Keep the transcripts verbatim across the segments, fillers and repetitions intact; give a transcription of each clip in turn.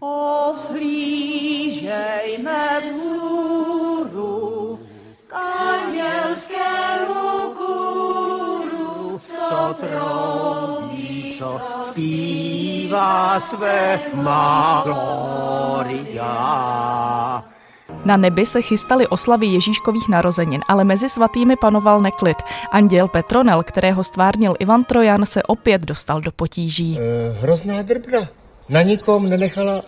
Povzhlížejme vzhůru k andělskému kůru, co troubí, co zpívá své má gloria. Na nebi se chystaly oslavy Ježíškových narozenin, ale mezi svatými panoval neklid. Anděl Petronel, kterého stvárnil Ivan Trojan, se opět dostal do potíží. E, hrozná drbna. Na nikom nenechala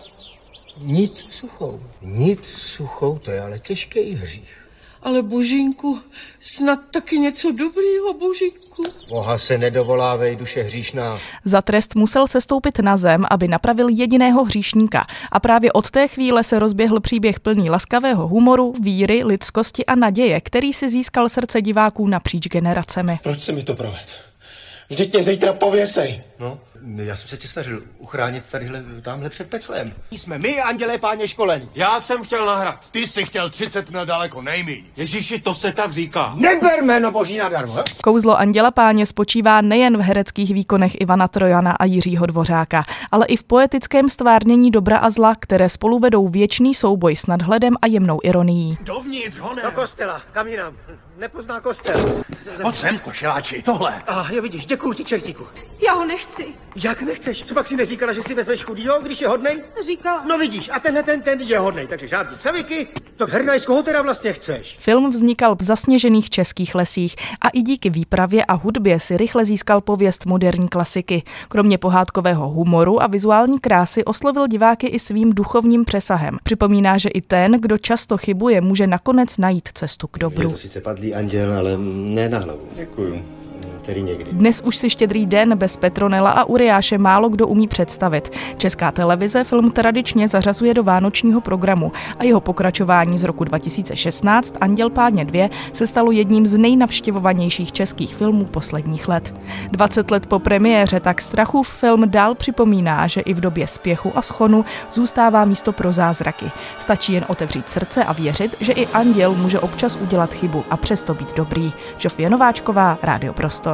nit suchou. Nit suchou, to je ale těžký hřích. Ale Božínku, snad taky něco dobrýho, Božínku. Boha se nedovolávej, duše hříšná. Za trest musel sestoupit na zem, aby napravil jediného hříšníka. A právě od té chvíle se rozběhl příběh plný laskavého humoru, víry, lidskosti a naděje, který si získal srdce diváků napříč generacemi. Proč se mi to proved? Vždyť tě zítra pověsej. No, já jsem se tě snažil uchránit tadyhle, tamhle před peklem. Jsme my, andělé páně školení. Já jsem chtěl nahrát. Ty jsi chtěl třicet mil daleko, nejmíň. Ježíši, to se tak říká. Neber jméno Boží nadarmo. Kouzlo Anděla páně spočívá nejen v hereckých výkonech Ivana Trojana a Jiřího Dvořáka, ale i v poetickém stvárnění dobra a zla, které spolu vedou věčný souboj s nadhledem a jemnou ironií. Dovnitř, honem. Do kostela, kam jinam. Nepozná kostel. Pojď sem, košeláči, tohle. A je vidíš, děkuju ti, čertíku. Já ho nechci. Jak nechceš? Co pak si neříkala, že si vezmeš chudýho, když je hodnej? Říkala. No vidíš, a tenhle ten, ten je hodnej, takže žádný caviky. Tak hernaj, koho teda vlastně chceš? Film vznikal v zasněžených českých lesích a i díky výpravě a hudbě si rychle získal pověst moderní klasiky. Kromě pohádkového humoru a vizuální krásy oslovil diváky i svým duchovním přesahem. Připomíná, že i ten, kdo často chybuje, může nakonec najít cestu k dobru. Je to sice padlý anděl, ale ne na hlavu. Děkuju. Tedy někdy. Dnes už si Štědrý den bez Petronela a Uriáše málo kdo umí představit. Česká televize film tradičně zařazuje do vánočního programu a jeho pokračování z roku dva tisíce šestnáct Anděl páně dva se stalo jedním z nejnavštěvovanějších českých filmů posledních let. dvacet let po premiéře tak Strachův film dál připomíná, že i v době spěchu a schonu zůstává místo pro zázraky. Stačí jen otevřít srdce a věřit, že i anděl může občas udělat chybu a přesto být dobrý. Žofie Nováčková, Rádio Prostor.